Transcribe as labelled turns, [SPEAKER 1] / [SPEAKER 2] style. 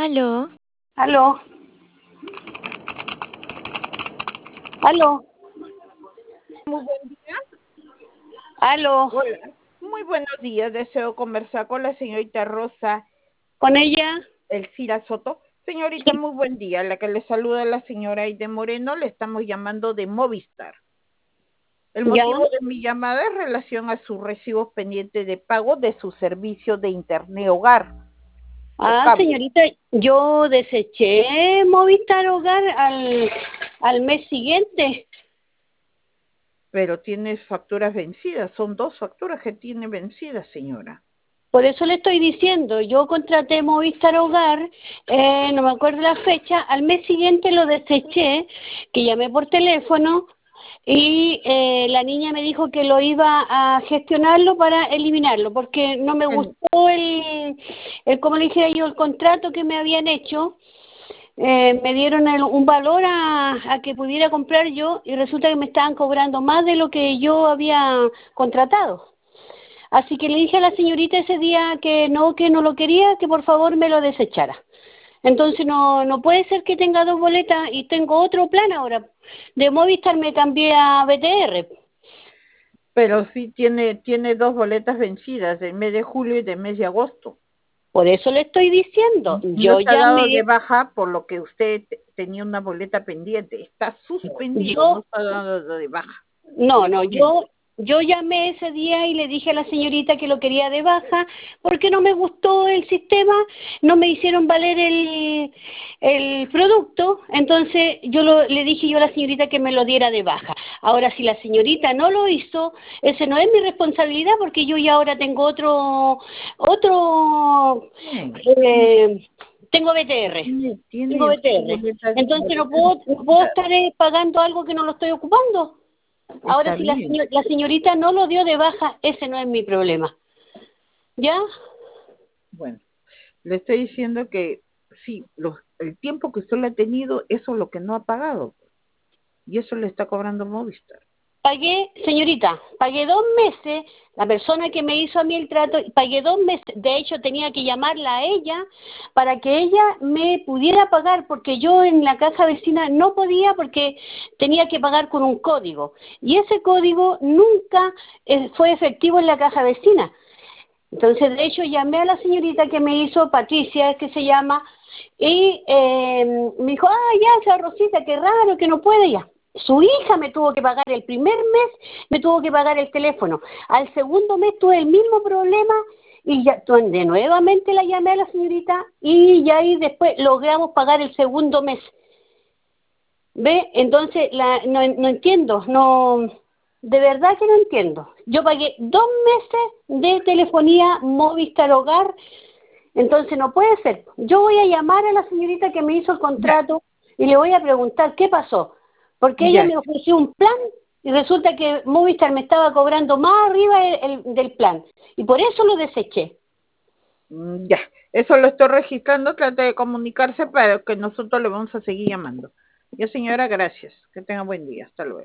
[SPEAKER 1] Aló,
[SPEAKER 2] Aló, aló,
[SPEAKER 3] Muy buen día.
[SPEAKER 2] aló,
[SPEAKER 3] Hola. Muy buenos días. Deseo conversar con la señorita Rosa
[SPEAKER 2] con ella.
[SPEAKER 3] Elcira Soto. Señorita, muy buen día. La que le saluda la señora Aide Moreno. Le estamos llamando de Movistar. El
[SPEAKER 2] Ya.
[SPEAKER 3] motivo de mi llamada es en relación a sus recibos pendientes de pago de su servicio de internet hogar o cable.
[SPEAKER 2] Señorita, yo deseché Movistar Hogar al mes siguiente.
[SPEAKER 3] Pero tiene facturas vencidas. Son 2 facturas que tiene vencidas, señora.
[SPEAKER 2] Por eso le estoy diciendo, yo contraté Movistar Hogar, no me acuerdo la fecha, al mes siguiente lo deseché, que llamé por teléfono y la niña me dijo que lo iba a gestionarlo para eliminarlo, porque no me gustó como le dije yo, el contrato que me habían hecho. Me dieron un valor a que pudiera comprar yo y resulta que me estaban cobrando más de lo que yo había contratado. Así que le dije a la señorita ese día que no lo quería, que por favor me lo desechara. Entonces no puede ser que tenga 2 boletas y tengo otro plan ahora. De Movistar me cambié a BTR.
[SPEAKER 3] Pero sí tiene 2 boletas vencidas, del mes de julio y del mes de agosto.
[SPEAKER 2] Por eso le estoy diciendo,
[SPEAKER 3] No
[SPEAKER 2] yo
[SPEAKER 3] se ha dado de
[SPEAKER 2] llamé,
[SPEAKER 3] baja por lo que usted tenía una boleta pendiente. Está suspendido, no
[SPEAKER 2] yo
[SPEAKER 3] está dado de baja.
[SPEAKER 2] No,
[SPEAKER 3] Le
[SPEAKER 2] no,
[SPEAKER 3] comento.
[SPEAKER 2] yo llamé ese día y le dije a la señorita que lo quería de baja porque no me gustó el sistema, no me hicieron valer el producto, entonces le dije yo a la señorita que me lo diera de baja. Ahora, si la señorita no lo hizo, ese no es mi responsabilidad porque yo ya ahora tengo
[SPEAKER 3] Bien.
[SPEAKER 2] tengo BTR. Tengo
[SPEAKER 3] Tiene usted
[SPEAKER 2] BTR.
[SPEAKER 3] boletas,
[SPEAKER 2] Entonces
[SPEAKER 3] boletas
[SPEAKER 2] no puedo
[SPEAKER 3] vencidas.
[SPEAKER 2] estar pagando algo que no lo estoy ocupando. Ahora,
[SPEAKER 3] Está
[SPEAKER 2] si
[SPEAKER 3] bien.
[SPEAKER 2] la señorita no lo dio de baja, ese no es mi problema. ¿Ya?
[SPEAKER 3] Bueno, le estoy diciendo que sí, el tiempo que usted lo ha tenido, eso es lo que no ha pagado. Y eso le está cobrando Movistar.
[SPEAKER 2] Señorita, pagué 2 meses, la persona que me hizo a mí el trato, pagué 2 meses, de hecho tenía que llamarla a ella para que ella me pudiera pagar, porque yo en la casa vecina no podía porque tenía que pagar con un código, y ese código nunca fue efectivo en la casa vecina. Entonces, de hecho, llamé a la señorita que me hizo, Patricia, es que se llama, y me dijo, ya, esa Rosita, qué raro, que no puede ya. Su hija me tuvo que pagar el primer mes, me tuvo que pagar el teléfono. Al segundo mes tuve el mismo problema y ya de nuevamente la llamé a la señorita y ya ahí después logramos pagar el segundo mes. ¿Ve? Entonces, no entiendo, de verdad que no entiendo. Yo pagué 2 meses de telefonía Movistar Hogar, entonces no puede ser. Yo voy a llamar a la señorita que me hizo el
[SPEAKER 3] Ya,
[SPEAKER 2] contrato y le voy a preguntar qué pasó, porque ella
[SPEAKER 3] ya.
[SPEAKER 2] me ofreció un plan y resulta que Movistar me estaba cobrando más arriba del plan y por eso lo deseché.
[SPEAKER 3] Ya, eso lo estoy registrando. Trate de comunicarse para que nosotros le vamos a seguir llamando. Ya, señora, gracias. Que tenga buen día. Hasta luego.